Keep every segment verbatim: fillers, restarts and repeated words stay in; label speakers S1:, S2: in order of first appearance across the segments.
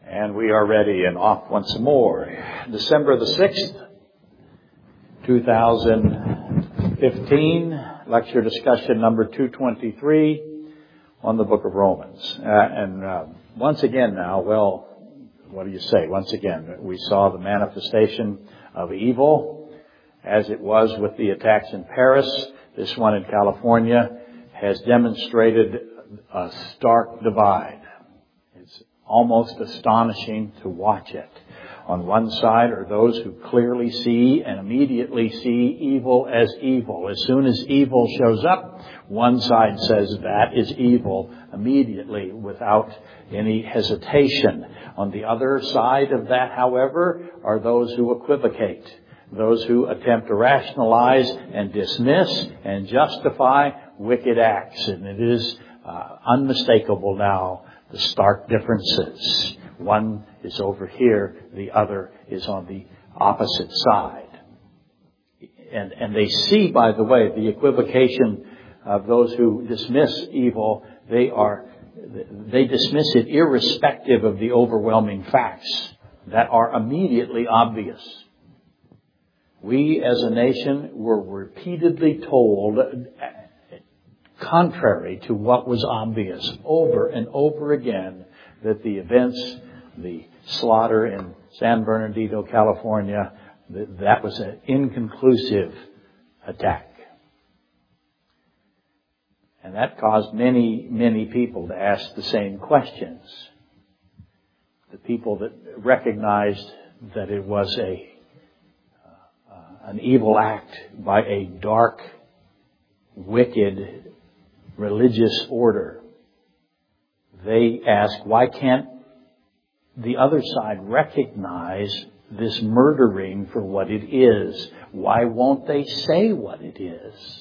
S1: And we are ready and off once more. December the sixth, two thousand fifteen, lecture discussion number two twenty-three on the book of Romans. Uh, and uh, once again now, well, what do you say? Once again, we saw the manifestation of evil as it was with the attacks in Paris. This one in California has demonstrated a stark divide. It's almost astonishing to watch it. On one side are those who clearly see and immediately see evil as evil. As soon as evil shows up, one side says that is evil immediately without any hesitation. On the other side of that, however, are those who equivocate. Those who attempt to rationalize and dismiss and justify wicked acts. And it is uh, unmistakable now, the stark differences. One is over here, the other is on the opposite side. And, and they see, by the way, the equivocation of those who dismiss evil. They are, they dismiss it irrespective of the overwhelming facts that are immediately obvious. We as a nation were repeatedly told, contrary to what was obvious, over and over again, that the events, the slaughter in San Bernardino, California, that, that was an inconclusive attack. And that caused many, many people to ask the same questions. The people that recognized that it was a an evil act by a dark, wicked, religious order. They ask, why can't the other side recognize this murdering for what it is? Why won't they say what it is?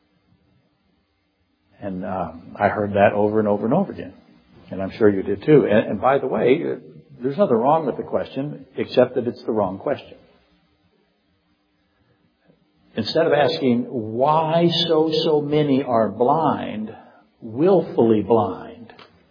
S1: And um, I heard that over and over and over again. And I'm sure you did too. And, and by the way, there's nothing wrong with the question, except that it's the wrong question. Instead of asking why so, so many are blind, willfully blind,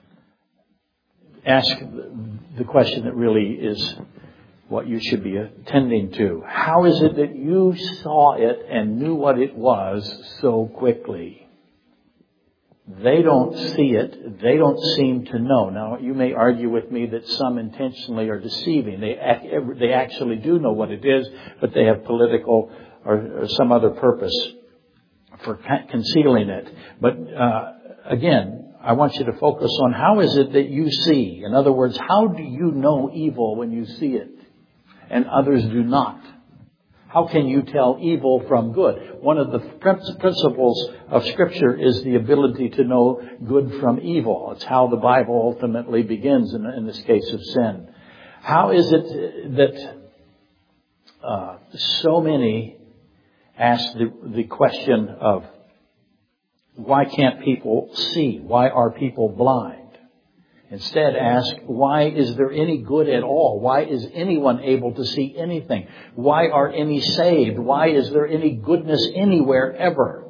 S1: ask the question that really is what you should be attending to. How is it that you saw it and knew what it was so quickly? They don't see it. They don't seem to know. Now, you may argue with me that some intentionally are deceiving. They, they actually do know what it is, but they have political or, or some other purpose for concealing it. But uh, again, I want you to focus on how is it that you see. In other words, how do you know evil when you see it and others do not? How can you tell evil from good? One of the principles of Scripture is the ability to know good from evil. It's how the Bible ultimately begins in, in this case of sin. How is it that uh, so many ask the, the question of why can't people see? Why are people blind? Instead, ask, why is there any good at all? Why is anyone able to see anything? Why are any saved? Why is there any goodness anywhere ever?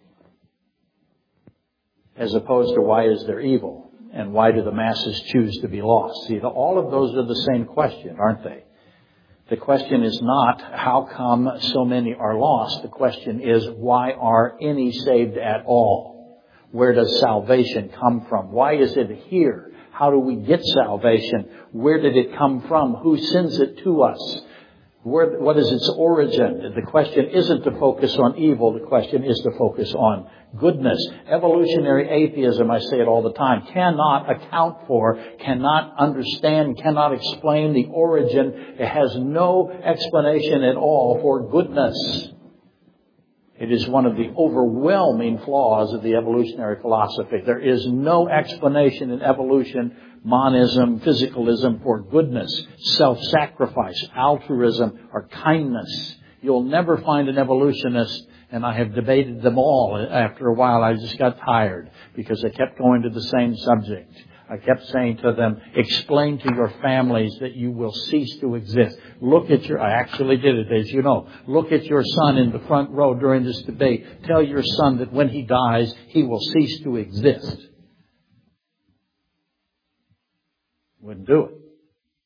S1: As opposed to why is there evil? And why do the masses choose to be lost? See, all of those are the same question, aren't they? The question is not, how come so many are lost? The question is, why are any saved at all? Where does salvation come from? Why is it here? How do we get salvation? Where did it come from? Who sends it to us? Where, what is its origin? The question isn't to focus on evil. The question is to focus on goodness. Evolutionary atheism, I say it all the time, cannot account for, cannot understand, cannot explain the origin. It has no explanation at all for goodness. It is one of the overwhelming flaws of the evolutionary philosophy. There is no explanation in evolution, monism, physicalism for goodness, self-sacrifice, altruism, or kindness. You'll never find an evolutionist, and I have debated them all. After a while, I just got tired because they kept going to the same subject. I kept saying to them, explain to your families that you will cease to exist. Look at your, I actually did it, as you know. Look at your son in the front row during this debate. Tell your son that when he dies, he will cease to exist. Wouldn't do it.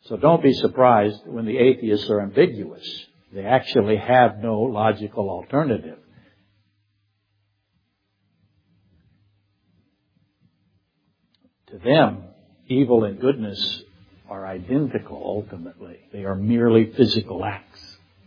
S1: So don't be surprised when the atheists are ambiguous. They actually have no logical alternative. To them, evil and goodness are identical ultimately. They are merely physical acts.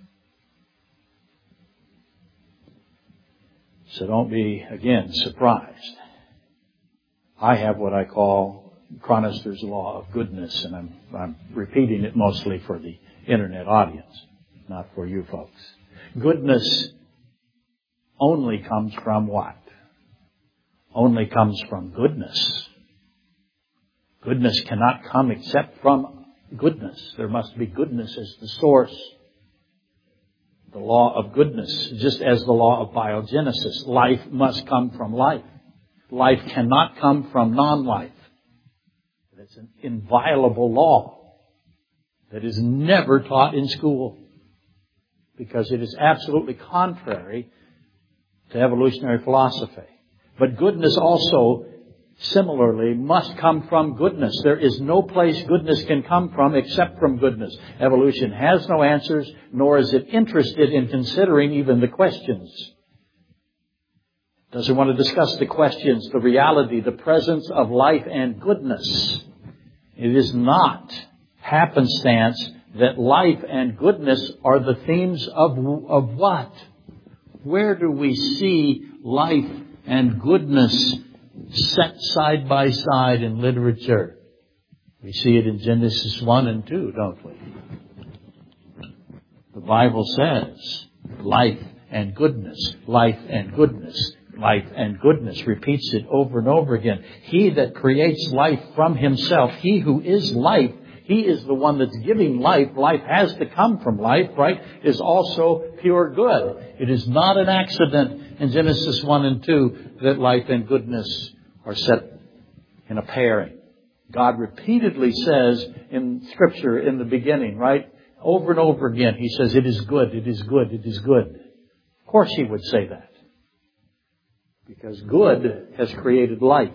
S1: So don't be, again, surprised. I have what I call Chronister's law of goodness, and I'm, I'm repeating it mostly for the internet audience, not for you folks. Goodness only comes from what? Only comes from goodness. Goodness cannot come except from goodness. There must be goodness as the source. The law of goodness, just as the law of biogenesis. Life must come from life. Life cannot come from non-life. It's an inviolable law that is never taught in school because it is absolutely contrary to evolutionary philosophy. But goodness also, similarly, must come from goodness. There is no place goodness can come from except from goodness. Evolution has no answers, nor is it interested in considering even the questions. It doesn't want to discuss the questions, the reality, the presence of life and goodness. It is not happenstance that life and goodness are the themes of, of what? Where do we see life and goodness set side by side in literature? We see it in Genesis one and two, don't we? The Bible says life and goodness, life and goodness, life and goodness. Repeats it over and over again. He that creates life from himself, he who is life, he is the one that's giving life. Life has to come from life, right? Is also pure good. It is not an accident in Genesis one and two that life and goodness are set in a pairing. God repeatedly says in Scripture in the beginning, right? Over and over again, He says, it is good, it is good, it is good. Of course He would say that. Because good has created life.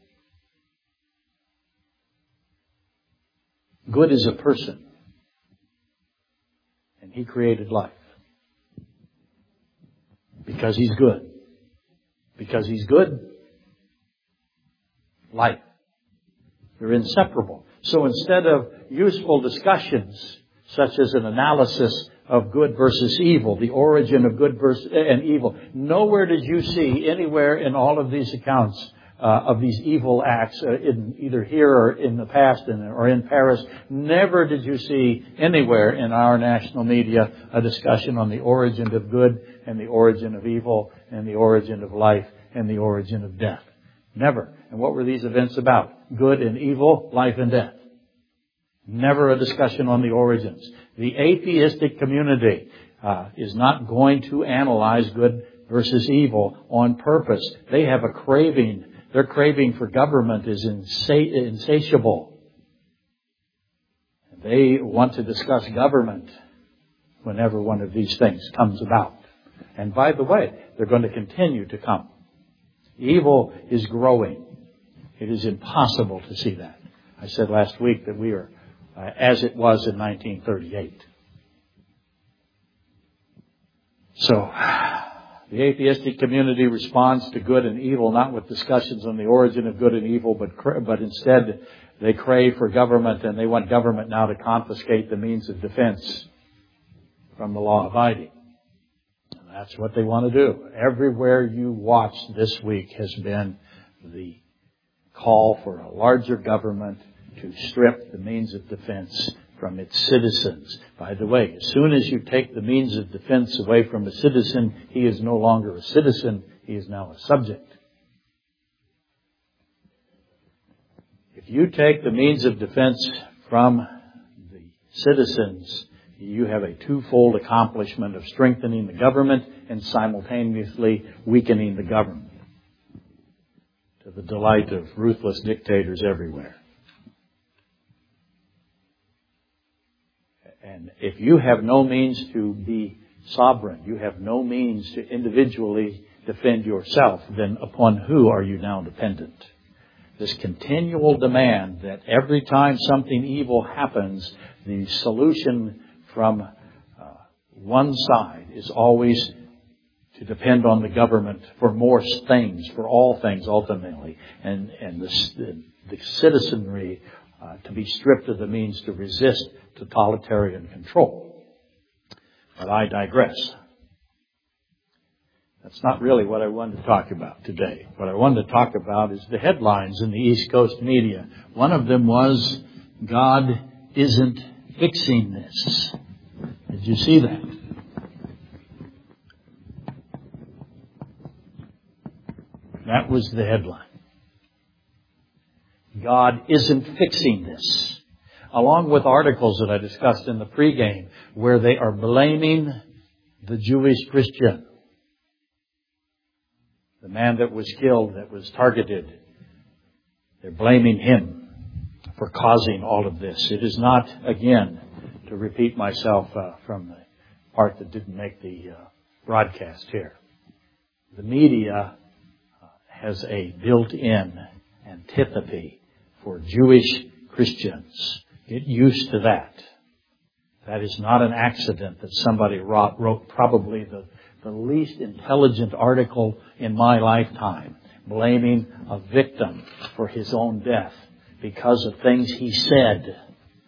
S1: Good is a person. And He created life. Because He's good. Because He's good, life. They're inseparable. So instead of useful discussions, such as an analysis of good versus evil, the origin of good versus and evil, nowhere did you see anywhere in all of these accounts uh, of these evil acts, uh, in either here or in the past in, or in Paris, never did you see anywhere in our national media a discussion on the origin of good and the origin of evil and the origin of life and the origin of death. Never. And what were these events about? Good and evil, life and death. Never a discussion on the origins. The atheistic community uh, is not going to analyze good versus evil on purpose. They have a craving. Their craving for government is insa- insatiable. They want to discuss government whenever one of these things comes about. And by the way, they're going to continue to come. Evil is growing. It is impossible to see that. I said last week that we are uh, as it was in nineteen thirty-eight. So, the atheistic community responds to good and evil not with discussions on the origin of good and evil, but but instead they crave for government, and they want government now to confiscate the means of defense from the law-abiding. And that's what they want to do. Everywhere you watch this week has been the call for a larger government to strip the means of defense from its citizens. By the way, as soon as you take the means of defense away from a citizen, he is no longer a citizen, he is now a subject. If you take the means of defense from the citizens, you have a twofold accomplishment of strengthening the government and simultaneously weakening the government, to the delight of ruthless dictators everywhere. And if you have no means to be sovereign, you have no means to individually defend yourself, then upon who are you now dependent? This continual demand that every time something evil happens, the solution from uh, one side is always to depend on the government for more things, for all things ultimately, and, and the, the, the citizenry uh, to be stripped of the means to resist totalitarian control. But I digress. That's not really what I wanted to talk about today. What I wanted to talk about is the headlines in the East Coast media. One of them was, God isn't fixing this. Did you see that? That was the headline. God isn't fixing this. Along with articles that I discussed in the pregame where they are blaming the Jewish Christian. The man that was killed, that was targeted. They're blaming him for causing all of this. It is not, again, to repeat myself uh, from the part that didn't make the uh, broadcast here. The media uh, has a built-in antipathy for Jewish Christians. Get used to that. That is not an accident that somebody wrote, wrote probably the, the least intelligent article in my lifetime, blaming a victim for his own death because of things he said.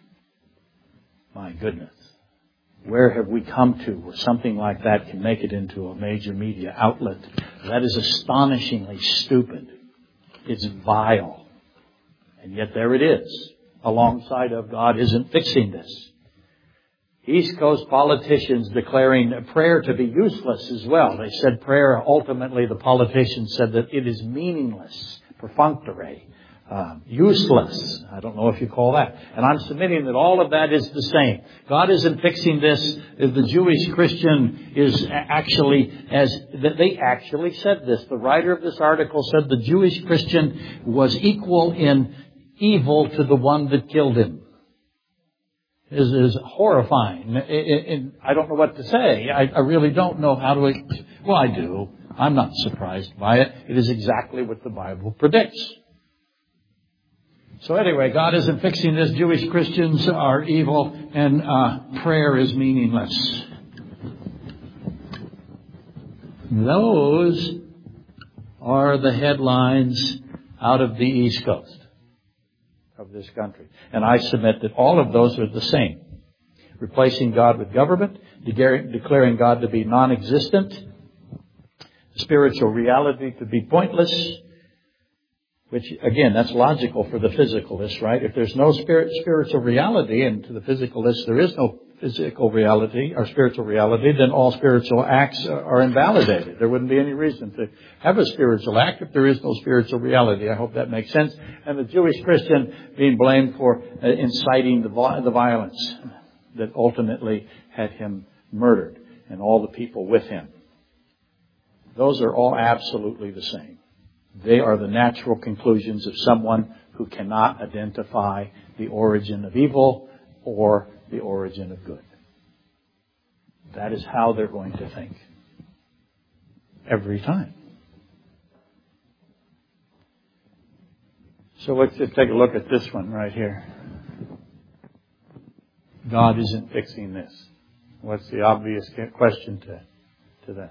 S1: My goodness. Where have we come to where something like that can make it into a major media outlet? That is astonishingly stupid. It's vile. And yet there it is, alongside of God isn't fixing this. East Coast politicians declaring prayer to be useless as well. They said prayer, ultimately the politicians said that it is meaningless, perfunctory, uh, useless. I don't know if you call that. And I'm submitting that all of that is the same. God isn't fixing this. The Jewish Christian is actually, as they actually said this. The writer of this article said the Jewish Christian was equal in evil to the one that killed him. Is is horrifying. It, it, it, I don't know what to say. I, I really don't know how to. Well, I do. I'm not surprised by it. It is exactly what the Bible predicts. So anyway, God isn't fixing this. Jewish Christians are evil, and uh, prayer is meaningless. Those are the headlines out of the East Coast of this country. And I submit that all of those are the same. Replacing God with government, declaring God to be non-existent, spiritual reality to be pointless, which, again, that's logical for the physicalist, right? If there's no spirit, spiritual reality, and to the physicalist there is no physical reality or spiritual reality, then all spiritual acts are invalidated. There wouldn't be any reason to have a spiritual act if there is no spiritual reality. I hope that makes sense. And the Jewish Christian being blamed for uh, inciting the, the violence that ultimately had him murdered and all the people with him. Those are all absolutely the same. They are the natural conclusions of someone who cannot identify the origin of evil or the origin of good. That is how they're going to think. Every time. So let's just take a look at this one right here. God isn't fixing this. What's the obvious question to, to that?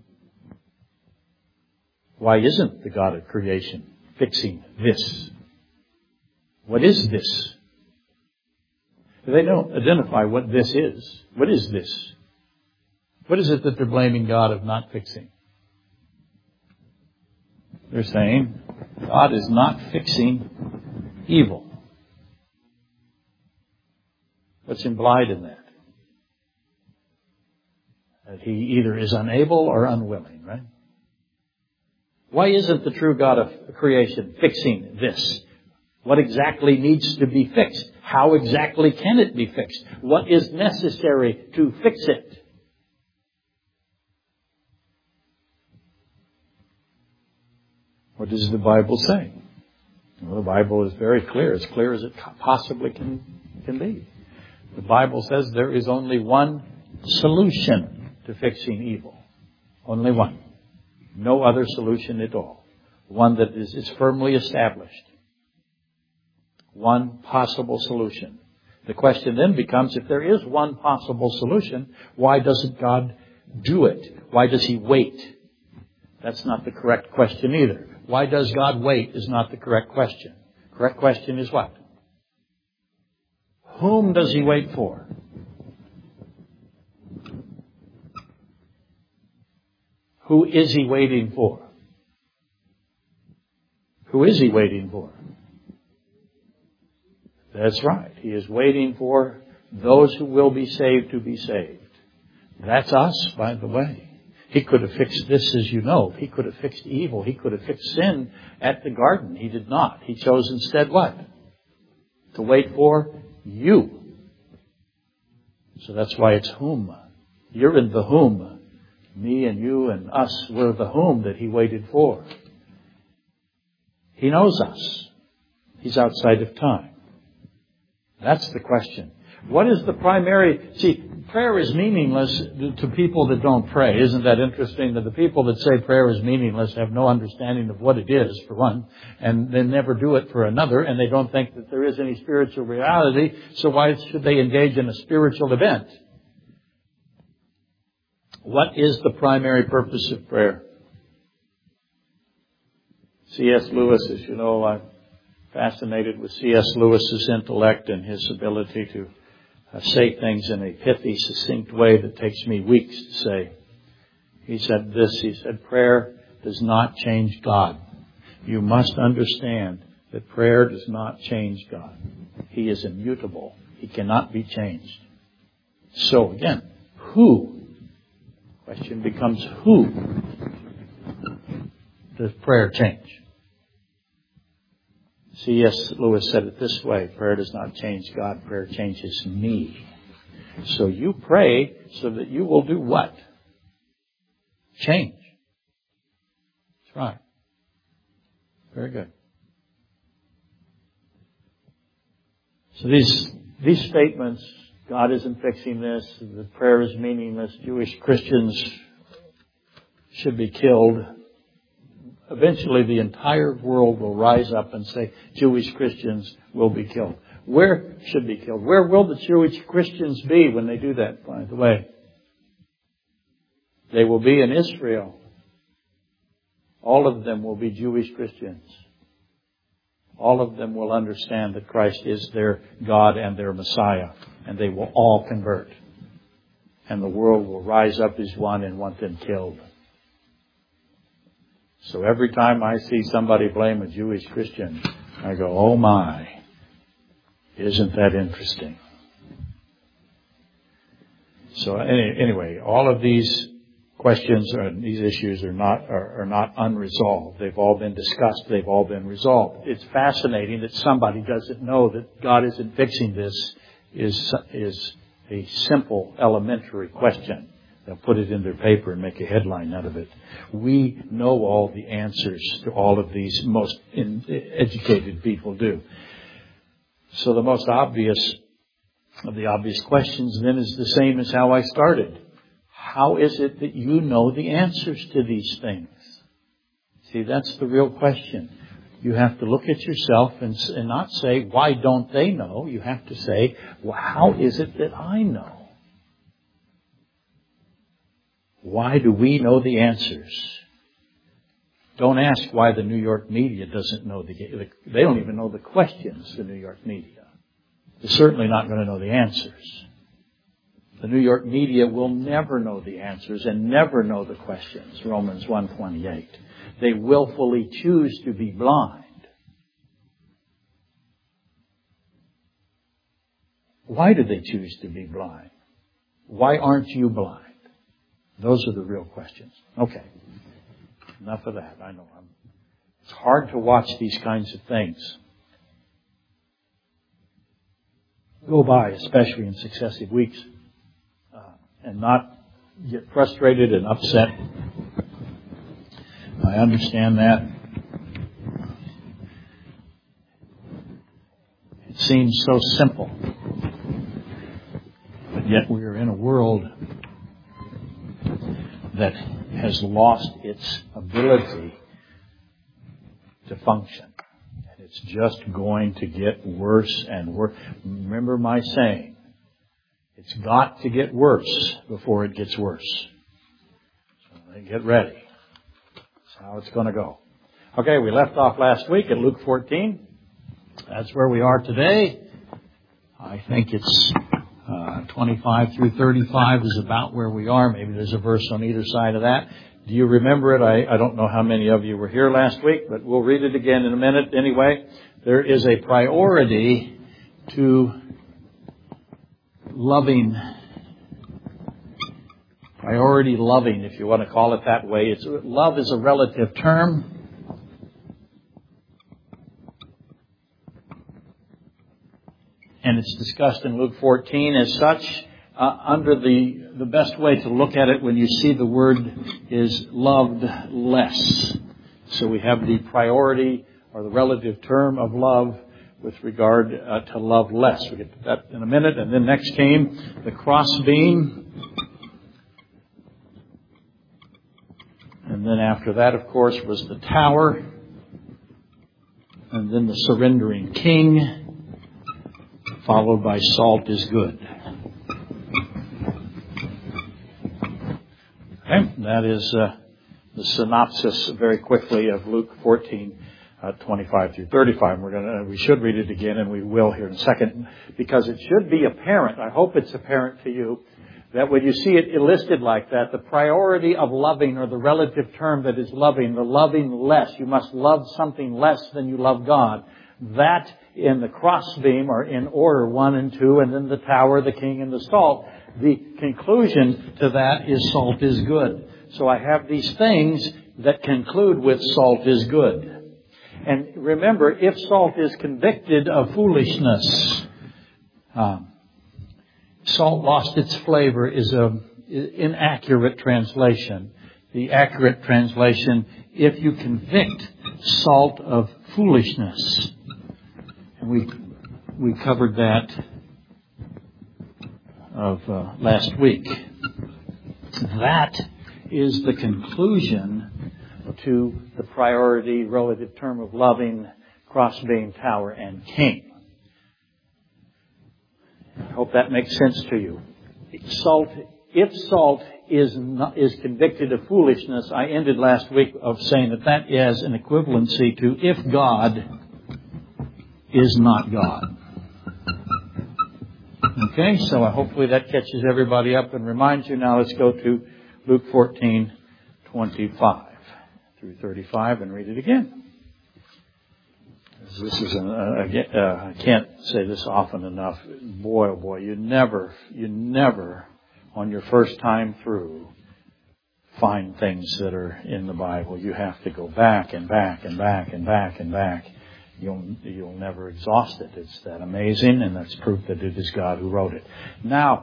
S1: Why isn't the God of creation fixing this? What is this? They don't identify what this is. What is this? What is it that they're blaming God of not fixing? They're saying God is not fixing evil. What's implied in that? That He either is unable or unwilling, right? Why isn't the true God of creation fixing this? What exactly needs to be fixed? How exactly can it be fixed? What is necessary to fix it? What does the Bible say? Well, the Bible is very clear, as clear as it possibly can, can be. The Bible says there is only one solution to fixing evil. Only one. No other solution at all. One that is, is firmly established. One possible solution. The question then becomes, if there is one possible solution, why doesn't God do it? Why does He wait? That's not the correct question either. Why does God wait is not the correct question. Correct question is what? Whom does He wait for? Who is He waiting for? Who is He waiting for? That's right. He is waiting for those who will be saved to be saved. That's us, by the way. He could have fixed this, as you know. He could have fixed evil. He could have fixed sin at the garden. He did not. He chose instead what? To wait for you. So that's why it's whom. You're in the whom. Me and you and us were the whom that He waited for. He knows us. He's outside of time. That's the question. What is the primary... See, prayer is meaningless to people that don't pray. Isn't that interesting? That the people that say prayer is meaningless have no understanding of what it is, for one, and they never do it for another, and they don't think that there is any spiritual reality, so why should they engage in a spiritual event? What is the primary purpose of prayer? C S Lewis, as you know, I'm fascinated with C S Lewis's intellect and his ability to uh, say things in a pithy, succinct way that takes me weeks to say. He said this, he said, prayer does not change God. You must understand that prayer does not change God. He is immutable. He cannot be changed. So again, who? Question becomes who does prayer change? C S Lewis said it this way, prayer does not change God, prayer changes me. So you pray so that you will do what? Change. That's right. Very good. So these these statements, God isn't fixing this, the prayer is meaningless, Jewish Christians should be killed. Eventually the entire world will rise up and say Jewish Christians will be killed. Where should be killed? Where will the Jewish Christians be when they do that, by the way? They will be in Israel. All of them will be Jewish Christians. All of them will understand that Christ is their God and their Messiah. And they will all convert. And the world will rise up as one and want them killed. So every time I see somebody blame a Jewish Christian, I go, oh my, isn't that interesting? So any, anyway, all of these questions or these issues are not are, are not unresolved. They've all been discussed. They've all been resolved. It's fascinating that somebody doesn't know that God isn't fixing this is is a simple, elementary question. They'll put it in their paper and make a headline out of it. We know all the answers to all of these. Most in, educated people do. So the most obvious of the obvious questions then is the same as how I started. How is it that you know the answers to these things? See, that's the real question. You have to look at yourself and, and not say, why don't they know? You have to say, well, how is it that I know? Why do we know the answers? Don't ask why the New York media doesn't know the... They don't even know the questions, the New York media. They're certainly not going to know the answers. The New York media will never know the answers and never know the questions, Romans one twenty-eight. They willfully choose to be blind. Why do they choose to be blind? Why aren't you blind? Those are the real questions. Okay. Enough of that. I know. I'm, it's hard to watch these kinds of things go by, especially in successive weeks, uh, and not get frustrated and upset. I understand that. It seems so simple. But yet we are in a world that has lost its ability to function. And It's just going to get worse and worse. Remember my saying, it's got to get worse before it gets worse. So get ready. That's how it's going to go. Okay, we left off last week at Luke fourteen. That's where we are today. I think it's uh, twenty-five through thirty-five is about where we are. Maybe there's a verse on either side of that. Do you remember it? I, I don't know how many of you were here last week, but we'll read it again in a minute anyway. There is a priority to loving, priority loving, if you want to call it that way. It's, love is a relative term. And it's discussed in Luke fourteen as such. Uh, under the, the best way to look at it when you see the word is loved less. So we have the priority or the relative term of love with regard uh, to love less. We'll get to that in a minute. And then next came the crossbeam. And then after that, of course, was the tower. And then the surrendering king, followed by salt is good. Okay, that is uh, the synopsis very quickly of Luke fourteen, uh, twenty-five through thirty-five. We're gonna, we should read it again, and we will here in a second, because it should be apparent. I hope it's apparent to you that when you see it listed like that, the priority of loving, or the relative term that is loving, the loving less. You must love something less than you love God. That in the crossbeam are in order one and two, and then the tower, the king, and the salt. The conclusion to that is salt is good. So I have these things that conclude with salt is good. And remember, if salt is convicted of foolishness, um, salt lost its flavor is an inaccurate translation. The accurate translation, if you convict salt of foolishness. And we we covered that of uh, last week. That is the conclusion to the priority relative term of loving, crossbeam, tower, and king. I hope that makes sense to you. Salt, if salt is not, is convicted of foolishness, I ended last week of saying that that is an equivalency to if God is not God. Okay, so hopefully that catches everybody up and reminds you. Now let's go to Luke fourteen, twenty-five through thirty-five and read it again. This is, an, uh, again, uh, I can't say this often enough. Boy, oh boy, you never, you never, on your first time through, find things that are in the Bible. You have to go back and back and back and back and back. You'll, you'll never exhaust it. It's that amazing, and that's proof that it is God who wrote it. Now,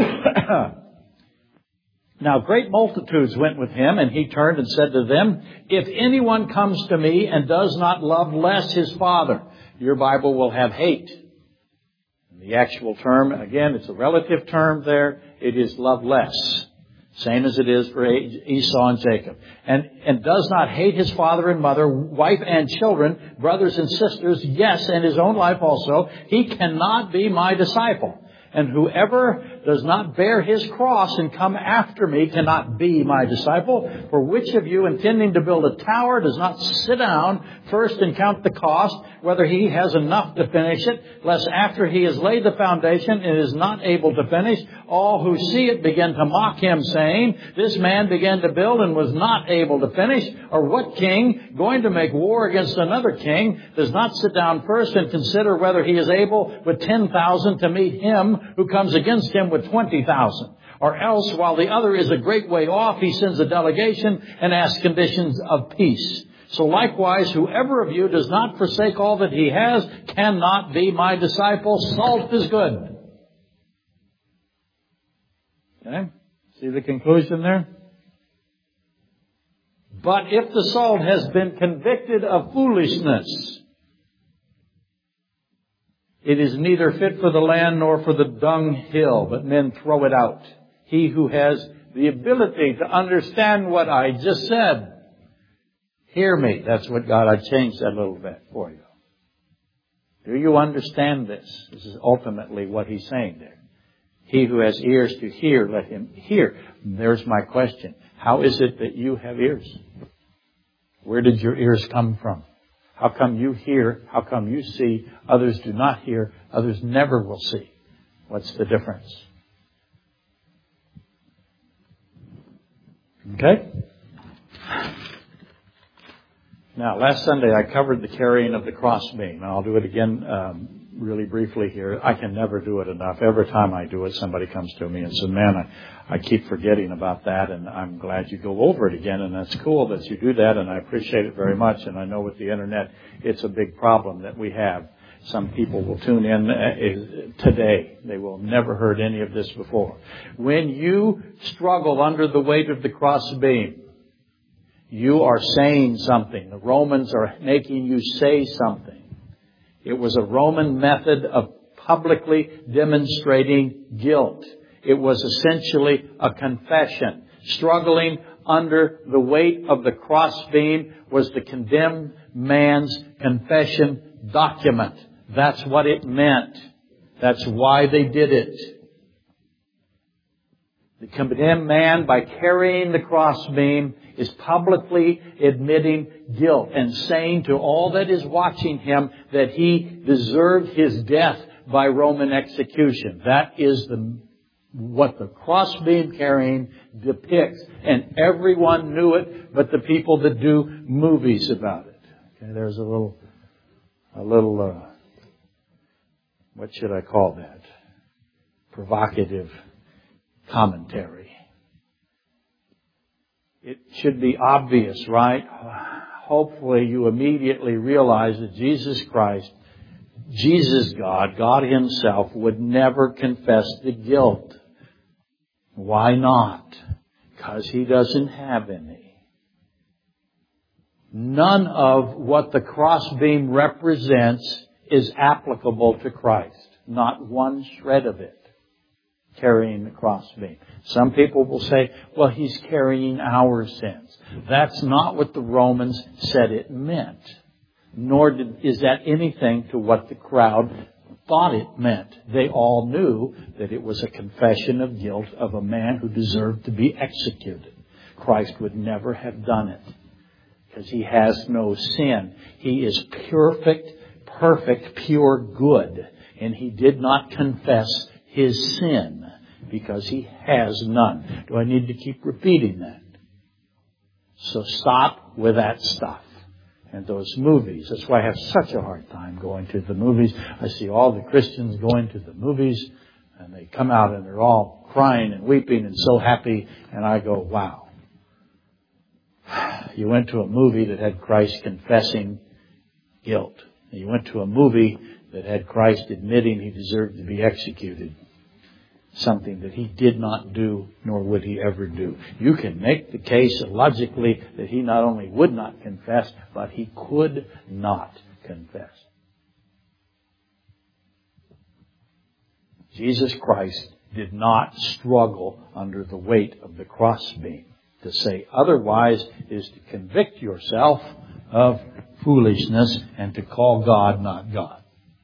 S1: now great multitudes went with him, and he turned and said to them, if anyone comes to me and does not love less his father, your Bible will have hate. The actual term, again, it's a relative term there. It is love less. Same as it is for Esau and Jacob. And, and does not hate his father and mother, wife and children, brothers and sisters, yes, and his own life also, he cannot be my disciple. And whoever does not bear his cross and come after me cannot be my disciple. For which of you, intending to build a tower, does not sit down first and count the cost, whether he has enough to finish it, lest after he has laid the foundation and is not able to finish, all who see it begin to mock him, saying, this man began to build and was not able to finish. Or what king, going to make war against another king, does not sit down first and consider whether he is able with ten thousand to meet him who comes against him with twenty thousand? Or else, while the other is a great way off, he sends a delegation and asks conditions of peace. So likewise, whoever of you does not forsake all that he has cannot be my disciple. Salt is good. Okay? See the conclusion there? But if the salt has been convicted of foolishness, it is neither fit for the land nor for the dunghill, but men throw it out. He who has the ability to understand what I just said, hear me. That's what God, I changed that a little bit for you. Do you understand this? This is ultimately what he's saying there. He who has ears to hear, let him hear. There's my question. How is it that you have ears? Where did your ears come from? How come you hear? How come you see? Others do not hear. Others never will see. What's the difference? Okay? Now, last Sunday I covered the carrying of the crossbeam. And I'll do it again um, really briefly here. I can never do it enough. Every time I do it, somebody comes to me and says, man, I, I keep forgetting about that, and I'm glad you go over it again. And that's cool that you do that, and I appreciate it very much. And I know with the Internet, it's a big problem that we have. Some people will tune in today. They will never heard any of this before. When you struggle under the weight of the crossbeam, you are saying something. The Romans are making you say something. It was a Roman method of publicly demonstrating guilt. It was essentially a confession. Struggling under the weight of the crossbeam was the condemned man's confession document. That's what it meant. That's why they did it. The condemned man, by carrying the crossbeam, is publicly admitting guilt and saying to all that is watching him that he deserved his death by Roman execution. That is the what the crossbeam carrying depicts. And everyone knew it but the people that do movies about it. Okay, there's a little, a little, uh, what should I call that? Provocative commentary. It should be obvious, right? Hopefully you immediately realize that Jesus Christ, Jesus God, God Himself, would never confess the guilt. Why not? Because He doesn't have any. None of what the crossbeam represents is applicable to Christ. Not one shred of it. Carrying the crossbeam. Some people will say, well, He's carrying our sins. That's not what the Romans said it meant. Nor did, is that anything to what the crowd thought it meant. They all knew that it was a confession of guilt of a man who deserved to be executed. Christ would never have done it because He has no sin. He is perfect, perfect, pure good. And He did not confess His sin because He has none. Do I need to keep repeating that? So stop with that stuff. And those movies. That's why I have such a hard time going to the movies. I see all the Christians going to the movies and they come out and they're all crying and weeping and so happy. And I go, wow. You went to a movie that had Christ confessing guilt. You went to a movie that had Christ admitting He deserved to be executed. Something that He did not do, nor would He ever do. You can make the case logically that He not only would not confess, but He could not confess. Jesus Christ did not struggle under the weight of the crossbeam. To say otherwise is to convict yourself of foolishness and to call God not God.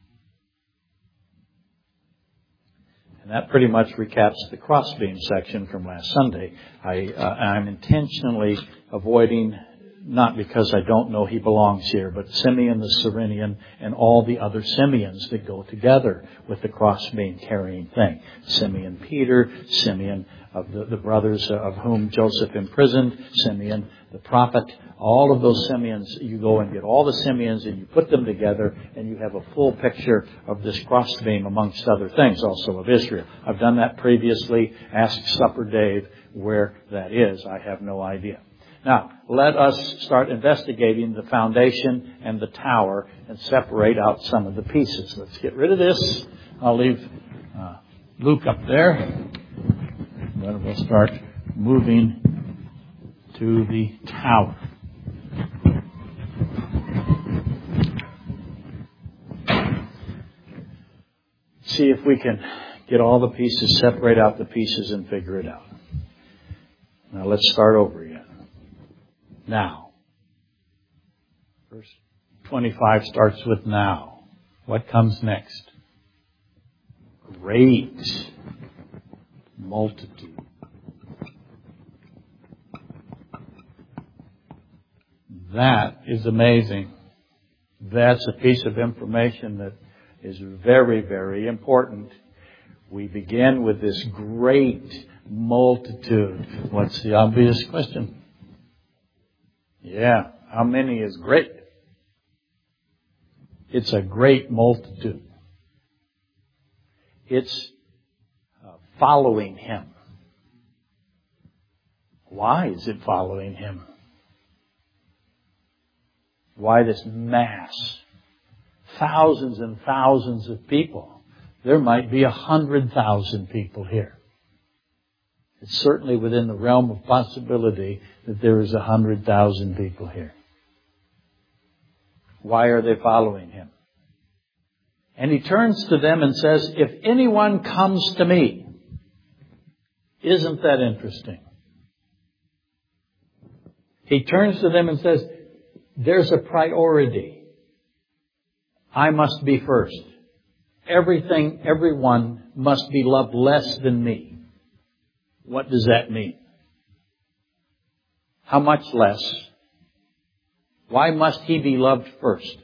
S1: And that pretty much recaps the crossbeam section from last Sunday. I, uh, I'm intentionally avoiding, not because I don't know he belongs here, but Simeon the Cyrenian and all the other Simeons that go together with the crossbeam carrying thing. Simeon Peter, Simeon of the, the brothers of whom Joseph imprisoned, Simeon the prophet, all of those Simeons. You go and get all the Simeons and you put them together and you have a full picture of this crossbeam amongst other things, also of Israel. I've done that previously. Ask Supper Dave where that is. I have no idea. Now, let us start investigating the foundation and the tower and separate out some of the pieces. Let's get rid of this. I'll leave uh, Luke up there. Then we'll start moving to the tower. See if we can get all the pieces, separate out the pieces, and figure it out. Now let's start over again. Now. Verse twenty-five starts with now. What comes next? Great multitude. That is amazing. That's a piece of information that is very, very important. We begin with this great multitude. What's the obvious question? Yeah, how many is great? It's a great multitude. It's uh, following Him. Why is it following Him? Why this mass? Thousands and thousands of people. There might be a hundred thousand people here. It's certainly within the realm of possibility that there is a hundred thousand people here. Why are they following Him? And He turns to them and says, if anyone comes to me. Isn't that interesting? He turns to them and says, there's a priority. I must be first. Everything, everyone must be loved less than me. What does that mean? How much less? Why must he be loved first?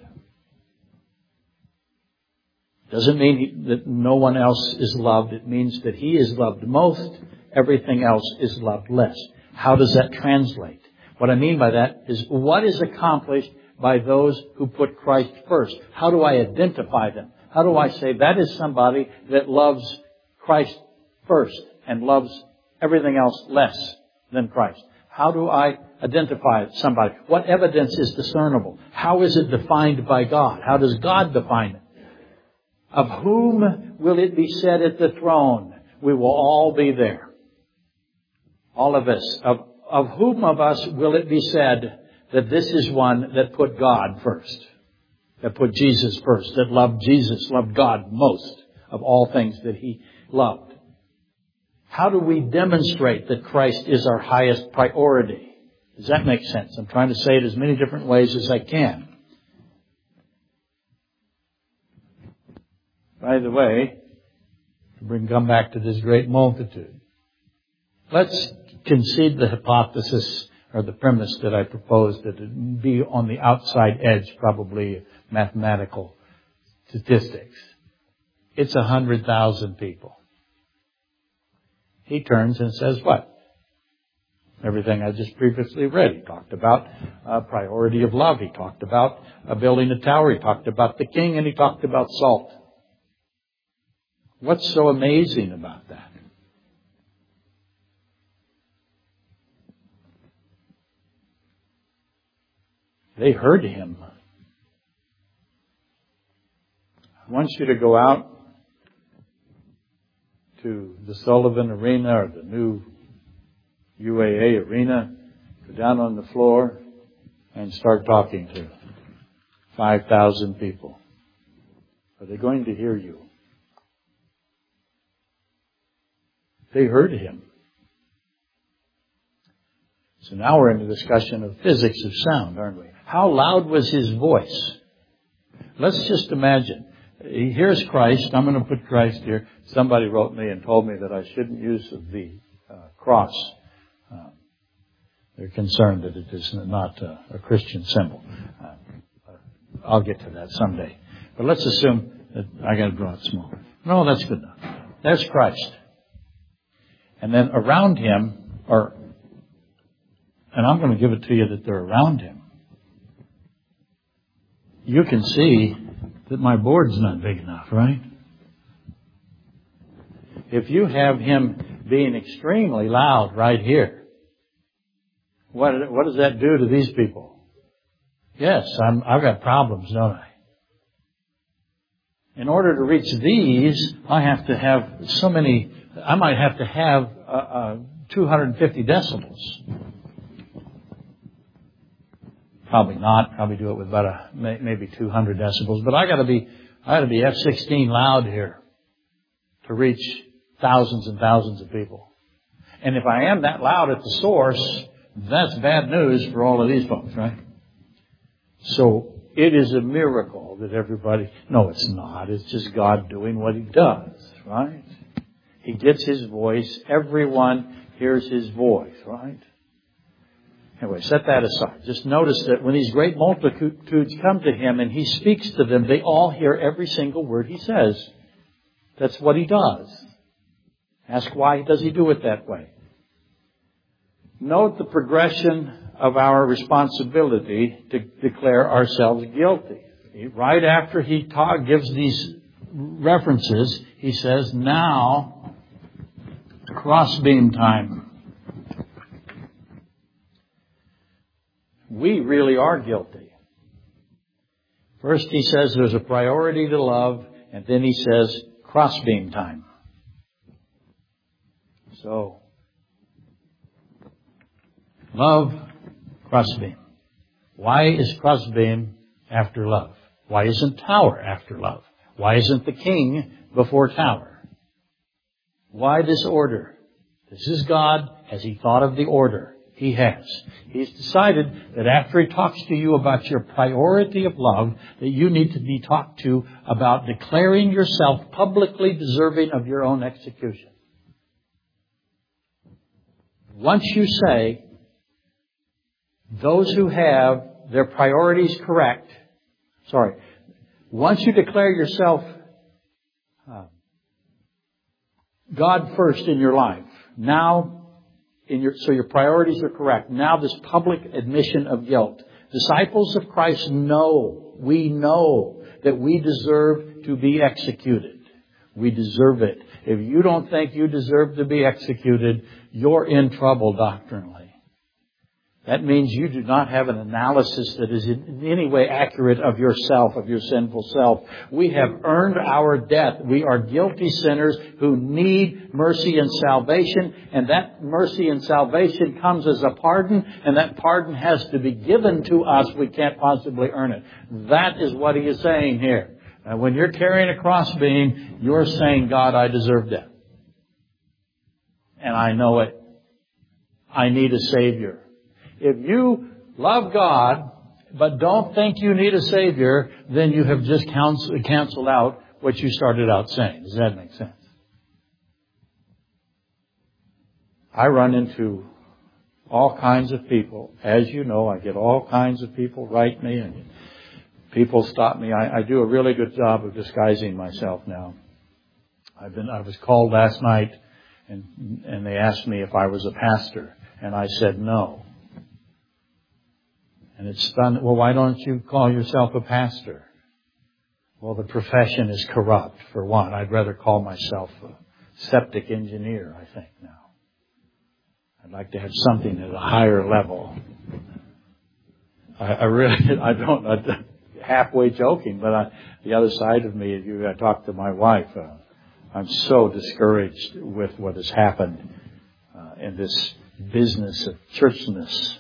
S1: Doesn't mean he, that no one else is loved. It means that he is loved most. Everything else is loved less. How does that translate? What I mean by that is what is accomplished by those who put Christ first. How do I identify them? How do I say that is somebody that loves Christ first and loves everything else less than Christ? How do I identify somebody? What evidence is discernible? How is it defined by God? How does God define it? Of whom will it be said at the throne? We will all be there. All of us. Of, of whom of us will it be said that this is one that put God first? That put Jesus first. That loved Jesus, loved God most of all things that He loved. How do we demonstrate that Christ is our highest priority? Does that make sense? I'm trying to say it as many different ways as I can. By the way, we can come back to this great multitude. Let's concede the hypothesis or the premise that I proposed that it would be on the outside edge, probably mathematical statistics. It's a hundred thousand people. He turns and says what? Everything I just previously read. He talked about uh, priority of love. He talked about uh, building a tower. He talked about the king, and he talked about salt. What's so amazing about that? They heard him. I want you to go out to the Sullivan Arena or the new U A A Arena, go down on the floor and start talking to five thousand people. Are they going to hear you? They heard him. So now we're in the discussion of physics of sound, aren't we? How loud was his voice? Let's just imagine. Here's Christ. I'm going to put Christ here. Somebody wrote me and told me that I shouldn't use the uh, cross. Uh, they're concerned that it is not uh, a Christian symbol. Uh, I'll get to that someday. But let's assume that I got to draw it smaller. No, that's good enough. There's Christ. And then around him, or, and I'm going to give it to you that they're around him. You can see that my board's not big enough, right? If you have him being extremely loud right here, what, what does that do to these people? Yes, I'm, I've got problems, don't I? In order to reach these, I have to have so many, I might have to have uh, uh, two hundred fifty decibels. Probably not. Probably do it with about a, maybe two hundred decibels. But I got to be, I got to be F sixteen loud here to reach thousands and thousands of people. And if I am that loud at the source, that's bad news for all of these folks, right? So It is a miracle that everybody... No, it's not. It's just God doing what He does, right? He gets His voice. Everyone hears His voice, right? Anyway, set that aside. Just notice that when these great multitudes come to Him and He speaks to them, they all hear every single word He says. That's what He does. Ask why does He do it that way? Note the progression of our responsibility to declare ourselves guilty. Right after He ta- gives these references, He says, now, crossbeam time. We really are guilty. First He says there's a priority to love, and then He says crossbeam time. So, love, crossbeam. Why is crossbeam after love? Why isn't tower after love? Why isn't the king before tower? Why this order? This is God. Has He thought of the order? He has. He's decided that after He talks to you about your priority of love, that you need to be talked to about declaring yourself publicly deserving of your own execution. Once you say, those who have their priorities correct, sorry, once you declare yourself uh, God first in your life, now in your, so your priorities are correct. Now this public admission of guilt. Disciples of Christ know, we know that we deserve to be executed. We deserve it. If you don't think you deserve to be executed, you're in trouble doctrinally. That means you do not have an analysis that is in any way accurate of yourself, of your sinful self. We have earned our death. We are guilty sinners who need mercy and salvation. And that mercy and salvation comes as a pardon. And that pardon has to be given to us. We can't possibly earn it. That is what He is saying here. And when you're carrying a crossbeam, you're saying, God, I deserve death. And I know it. I need a Savior. If you love God, but don't think you need a Savior, then you have just canceled out what you started out saying. Does that make sense? I run into all kinds of people. As you know, I get all kinds of people write me and people stop me. I, I do a really good job of disguising myself now. I've been, I was called last night and, and they asked me if I was a pastor. And I said no. And it's stunned. Well, why don't you call yourself a pastor? Well, the profession is corrupt, for one. I'd rather call myself a septic engineer, I think, now. I'd like to have something at a higher level. I, I really, I don't, I'm halfway joking, but I, the other side of me, if you I talk to my wife, uh, I'm so discouraged with what has happened uh, in this business of churchness.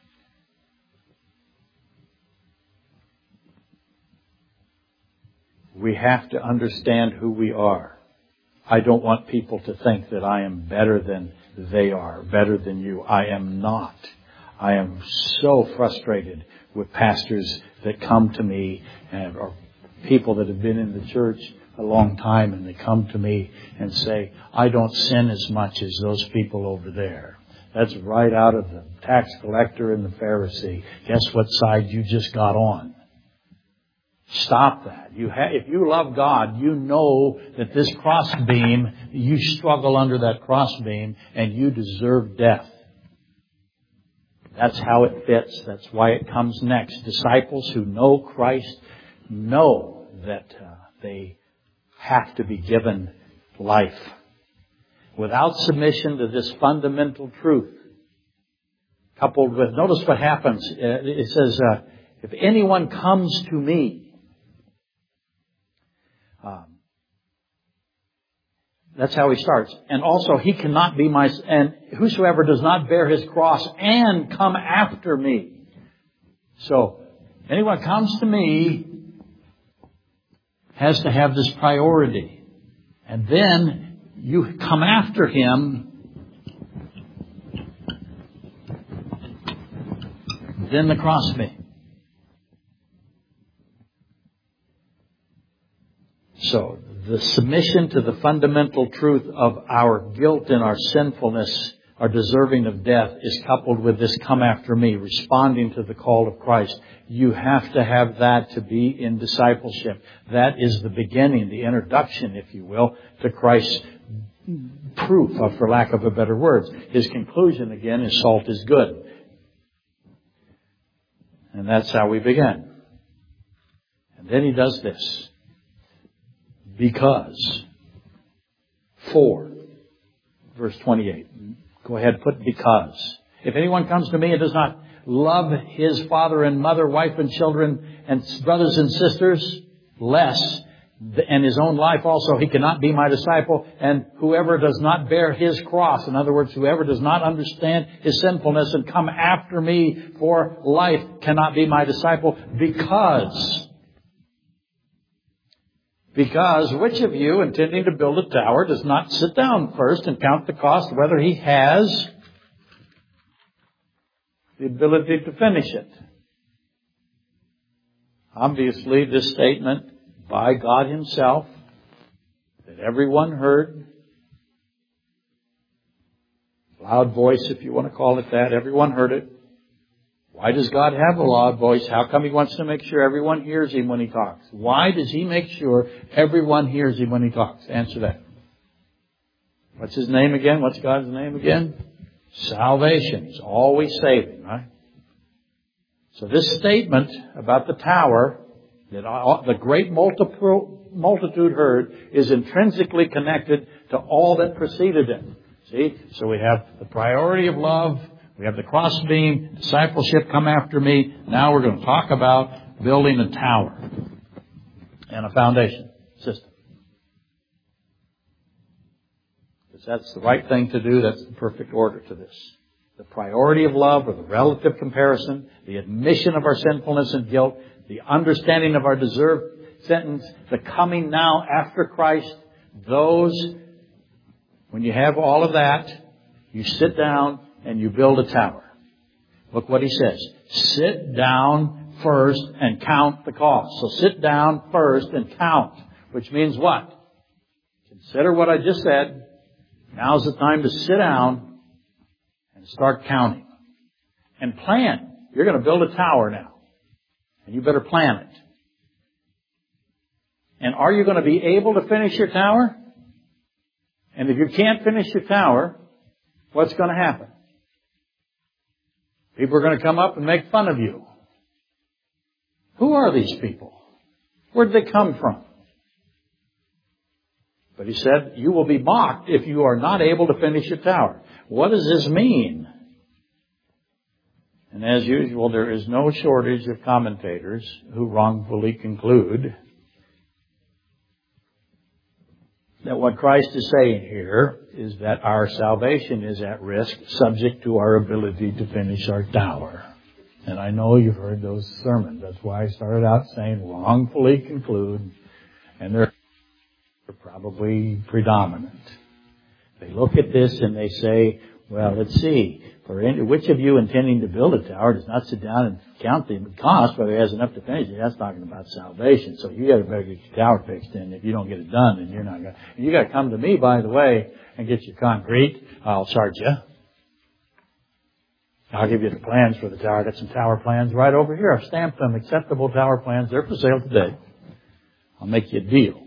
S1: We have to understand who we are. I don't want people to think that I am better than they are, better than you. I am not. I am so frustrated with pastors that come to me and or people that have been in the church a long time and they come to me and say, I don't sin as much as those people over there. That's right out of the tax collector and the Pharisee. Guess what side you just got on? Stop that. You ha- if you love God, you know that this crossbeam, you struggle under that crossbeam and you deserve death. That's how it fits. That's why it comes next. Disciples who know Christ know that uh, they have to be given life. Without submission to this fundamental truth, coupled with, notice what happens. It says, uh, if anyone comes to me, Um, that's how he starts. And also, he cannot be my, and whosoever does not bear his cross and come after me. So, anyone comes to me has to have this priority. And then you come after him. Then the crossbeam. So, the submission to the fundamental truth of our guilt and our sinfulness, our deserving of death, is coupled with this come after me, responding to the call of Christ. You have to have that to be in discipleship. That is the beginning, the introduction, if you will, to Christ's proof, for lack of a better word. His conclusion, again, is salt is good. And that's how we begin. And then he does this. Because. For. Verse twenty-eight. Go ahead, put because. If anyone comes to me and does not love his father and mother, wife and children, and brothers and sisters, less, and his own life also, he cannot be my disciple. And whoever does not bear his cross, in other words, whoever does not understand his sinfulness and come after me for life, cannot be my disciple. Because, because which of you, intending to build a tower, does not sit down first and count the cost, whether he has the ability to finish it? Obviously, this statement by God Himself, that everyone heard, loud voice, if you want to call it that, everyone heard it. Why does God have a loud voice? How come He wants to make sure everyone hears Him when He talks? Why does He make sure everyone hears Him when He talks? Answer that. What's His name again? What's God's name again? Salvation. He's always saving, right? So this statement about the tower that the great multitude heard is intrinsically connected to all that preceded it. See? So we have the priority of love. We have the crossbeam, discipleship, come after me. Now we're going to talk about building a tower and a foundation system. Because that's the right thing to do. That's the perfect order to this. The priority of love, or the relative comparison, the admission of our sinfulness and guilt, the understanding of our deserved sentence, the coming now after Christ. Those, when you have all of that, you sit down and you build a tower. Look what he says. Sit down first and count the cost. So sit down first and count. Which means what? Consider what I just said. Now's the time to sit down and start counting. And plan. You're going to build a tower now. And you better plan it. And are you going to be able to finish your tower? And if you can't finish your tower, what's going to happen? People are going to come up and make fun of you. Who are these people? Where did they come from? But he said, you will be mocked if you are not able to finish your tower. What does this mean? And as usual, there is no shortage of commentators who wrongfully conclude that what Christ is saying here is that our salvation is at risk, subject to our ability to finish our tower. And I know you've heard those sermons. That's why I started out saying wrongfully conclude, and they're probably predominant. They look at this and they say, well, let's see, for any, which of you intending to build a tower does not sit down and count the cost, whether he has enough to finish it? That's talking about salvation. So you got to better get your tower fixed in. If you don't get it done, then you're not going to. You got to come to me, by the way, and get your concrete. I'll charge you. I'll give you the plans for the tower. I got some tower plans right over here. I've stamped them, acceptable tower plans. They're for sale today. I'll make you a deal.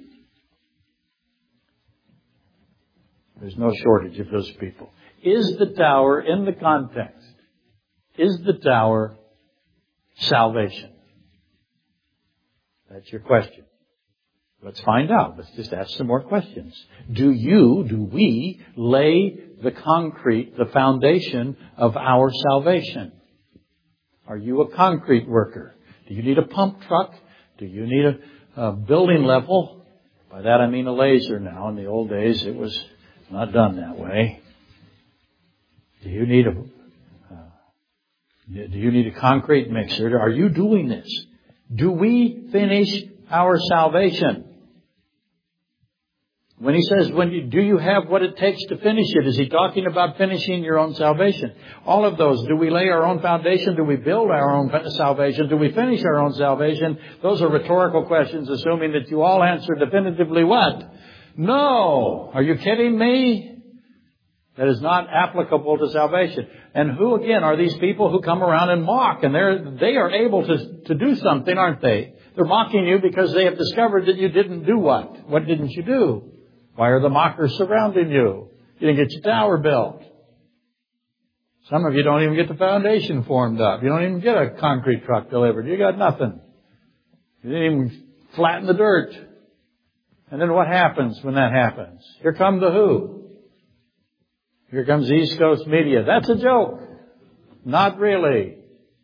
S1: There's no shortage of those people. Is the tower, in the context, is the tower salvation? That's your question. Let's find out. Let's just ask some more questions. Do you, do we lay the concrete, the foundation of our salvation? Are you a concrete worker? Do you need a pump truck? Do you need a, a building level? By that I mean a laser now. In the old days it was not done that way. Do you need a uh, do you need a concrete mixer? Are you doing this? Do we finish our salvation? When he says, when you, do you have what it takes to finish it? Is he talking about finishing your own salvation? All of those. Do we lay our own foundation? Do we build our own salvation? Do we finish our own salvation? Those are rhetorical questions, assuming that you all answer definitively what? No. Are you kidding me? That is not applicable to salvation. And who, again, are these people who come around and mock? And they're, they are able to, to do something, aren't they? They're mocking you because they have discovered that you didn't do what? What didn't you do? Why are the mockers surrounding you? You didn't get your tower built. Some of you don't even get the foundation formed up. You don't even get a concrete truck delivered. You got nothing. You didn't even flatten the dirt. And then what happens when that happens? Here come the who? Here comes East Coast media. That's a joke. Not really.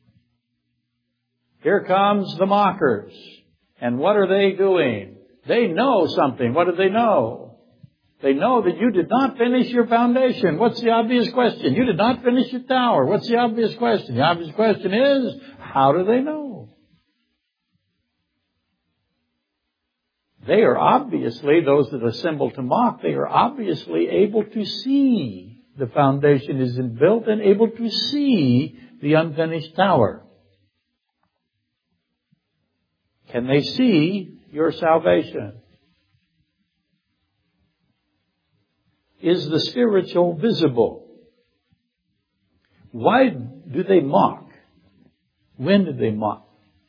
S1: Here comes the mockers. And what are they doing? They know something. What do they know? They know that you did not finish your foundation. What's the obvious question? You did not finish your tower. What's the obvious question? The obvious question is, how do they know? They are obviously, those that assemble to mock, they are obviously able to see the foundation isn't built and able to see the unfinished tower. Can they see your salvation? Is the spiritual visible? Why do they mock? When did they mock?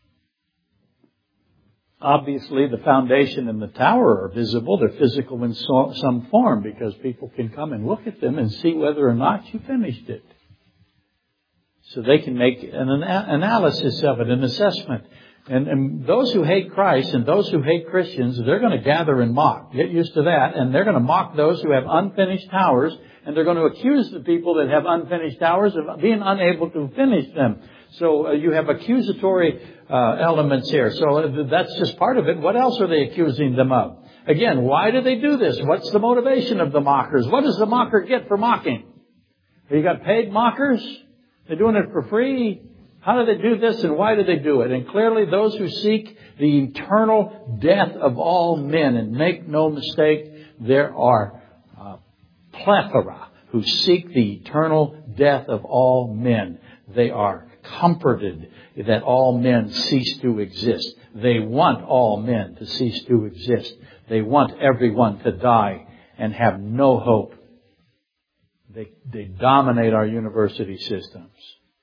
S1: Obviously, the foundation and the tower are visible. They're physical in so, some form because people can come and look at them and see whether or not you finished it. So they can make an ana- analysis of it, an assessment. And, and those who hate Christ and those who hate Christians, they're going to gather and mock. Get used to that. And they're going to mock those who have unfinished towers. And they're going to accuse the people that have unfinished towers of being unable to finish them. So uh, you have accusatory uh, elements here. So uh, that's just part of it. What else are they accusing them of? Again, why do they do this? What's the motivation of the mockers? What does the mocker get for mocking? Have you got paid mockers? They're doing it for free. How do they do this and why do they do it? And clearly those who seek the eternal death of all men, and make no mistake, there are a plethora who seek the eternal death of all men. They are comforted that all men cease to exist. They want all men to cease to exist. They want everyone to die and have no hope. They, they dominate our university systems.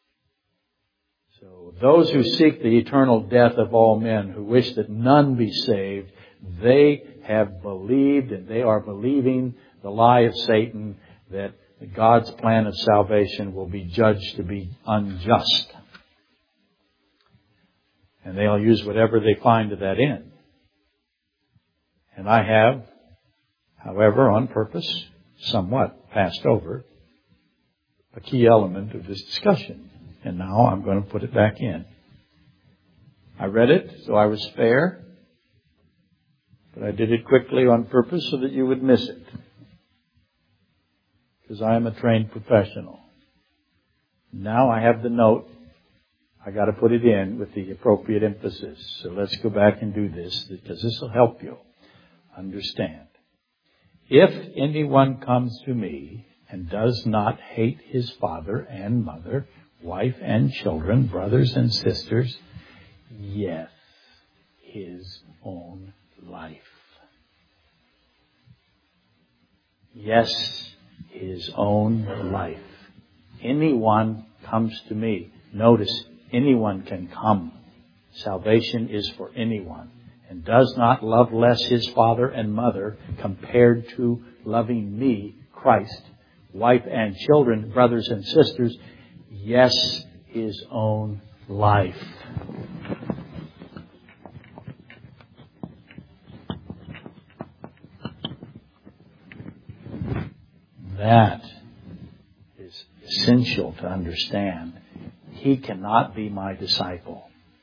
S1: So those who seek the eternal death of all men, who wish that none be saved, they have believed and they are believing the lie of Satan that God's plan of salvation will be judged to be unjust. And they'll use whatever they find to that end. And I have, however, on purpose, somewhat passed over a key element of this discussion. And now I'm going to put it back in. I read it, so I was fair. But I did it quickly on purpose so that you would miss it. Because I am a trained professional. Now I have the note. I got to put it in with the appropriate emphasis. So let's go back and do this, because this will help you understand. If anyone comes to me and does not hate his father and mother, wife and children, brothers and sisters, yes, his own life. Yes, his own life. Anyone comes to me. Notice, anyone can come. Salvation is for anyone. And does not love less his father and mother compared to loving me, Christ, wife and children, brothers and sisters, yes, his own life. That is essential to understand. He cannot be my disciple.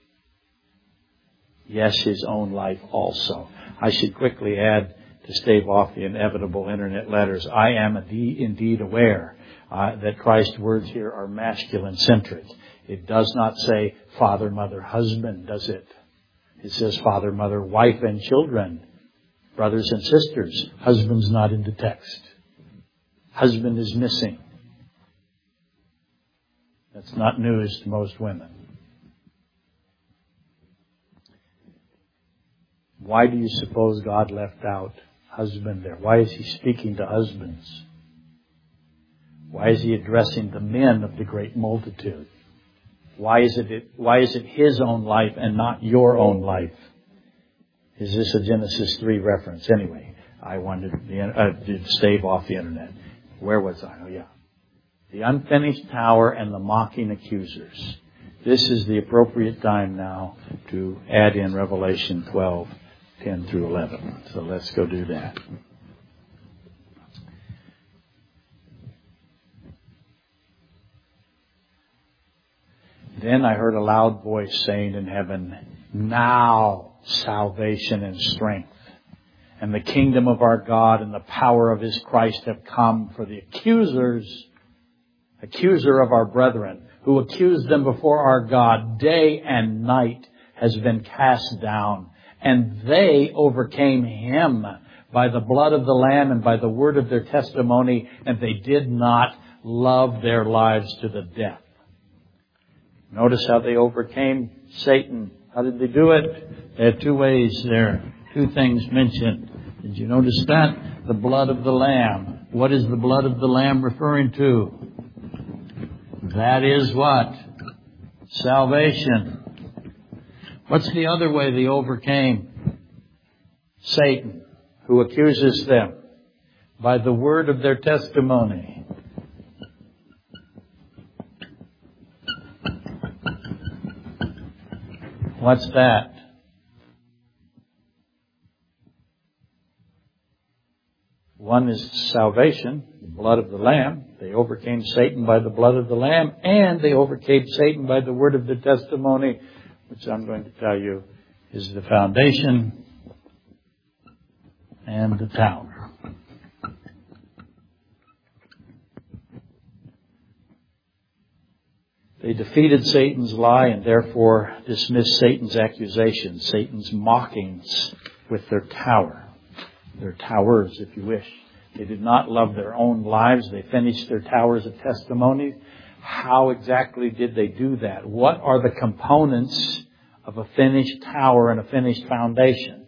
S1: Yes, his own life also. I should quickly add, to stave off the inevitable internet letters, I am indeed aware uh, that Christ's words here are masculine-centric. It does not say father, mother, husband, does it? It says father, mother, wife, and children. Brothers and sisters, husband's not in the text. Husband is missing. That's not news to most women. Why do you suppose God left out husband there? Why is He speaking to husbands? Why is He addressing the men of the great multitude? Why is it, why is it His own life and not your own life? Is this a Genesis three reference? Anyway, I wanted the, uh, to stave off the internet. Where was I? Oh, yeah. The unfinished tower and the mocking accusers. This is the appropriate time now to add in Revelation twelve, ten through eleven. So let's go do that. Then I heard a loud voice saying in heaven, now salvation and strength, and the kingdom of our God and the power of His Christ have come, for the accusers, accuser of our brethren, who accused them before our God day and night, has been cast down, and they overcame him by the blood of the Lamb and by the word of their testimony, and they did not love their lives to the death. Notice how they overcame Satan. How did they do it? They had two ways there, two things mentioned. Did you notice that? The blood of the Lamb. What is the blood of the Lamb referring to? That is what? Salvation. What's the other way they overcame Satan, who accuses them? By the word of their testimony. What's that? One is salvation, the blood of the Lamb. They overcame Satan by the blood of the Lamb, and they overcame Satan by the word of the testimony, which I'm going to tell you is the foundation and the tower. They defeated Satan's lie and therefore dismissed Satan's accusations, Satan's mockings with their tower, their towers, if you wish. They did not love their own lives. They finished their towers of testimony. How exactly did they do that? What are the components of a finished tower and a finished foundation?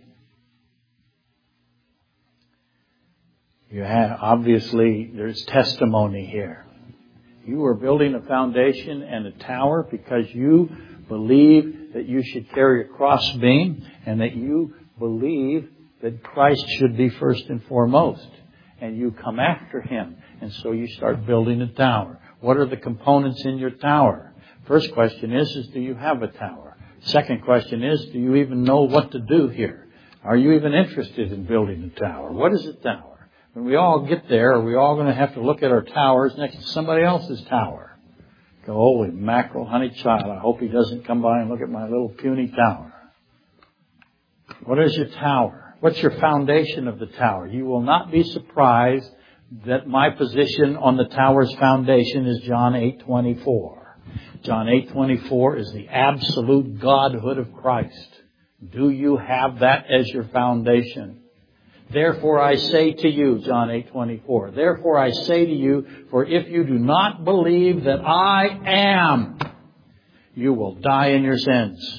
S1: You have, obviously, there's testimony here. You are building a foundation and a tower because you believe that you should carry a cross beam and that you believe that Christ should be first and foremost. And you come after Him. And so you start building a tower. What are the components in your tower? First question is, is do you have a tower? Second question is, do you even know what to do here? Are you even interested in building a tower? What is a tower? When we all get there, are we all going to have to look at our towers next to somebody else's tower? Go, holy mackerel, honey child, I hope he doesn't come by and look at my little puny tower. What is your tower? What's your foundation of the tower? You will not be surprised that my position on the tower's foundation is John eight twenty-four. John eight twenty-four is the absolute godhood of Christ. Do you have that as your foundation? Therefore I say to you, John eight twenty-four, therefore I say to you, for if you do not believe that I am, you will die in your sins.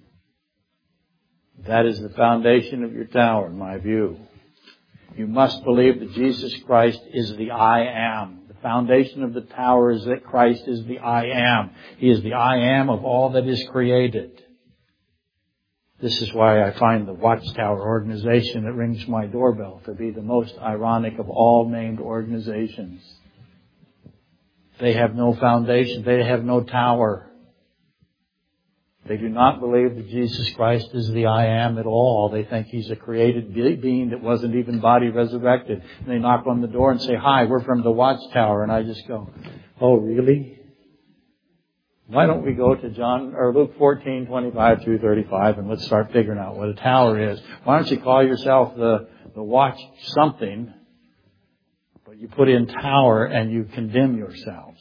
S1: That is the foundation of your tower, in my view. You must believe that Jesus Christ is the I am. The foundation of the tower is that Christ is the I am. He is the I am of all that is created. This is why I find the Watchtower organization that rings my doorbell to be the most ironic of all named organizations. They have no foundation. They have no tower. They do not believe that Jesus Christ is the I am at all. They think He's a created being that wasn't even body resurrected. And they knock on the door and say, hi, we're from the Watchtower. And I just go, oh, really? Why don't we go to John or Luke fourteen, twenty-five through thirty-five and let's start figuring out what a tower is. Why don't you call yourself the, the watch something, but you put in tower and you condemn yourselves.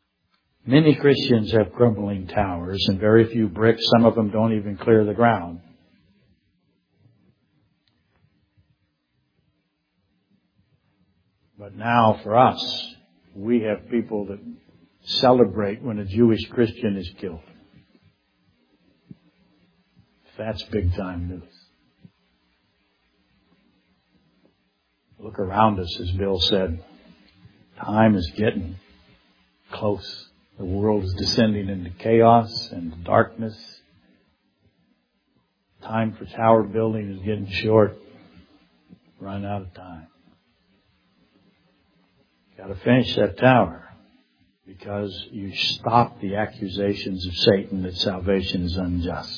S1: Many Christians have crumbling towers and very few bricks. Some of them don't even clear the ground. But now for us, we have people that celebrate when a Jewish Christian is killed. That's big time news. Look around us, as Bill said. Time is getting close. The world is descending into chaos and darkness. Time for tower building is getting short. Run out of time. Got to finish that tower because you stop the accusations of Satan that salvation is unjust.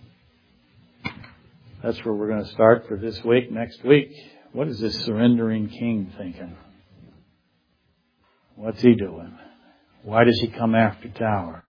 S1: That's where we're going to start for this week. Next week, what is this surrendering king thinking? What's he doing? Why does he come after tower?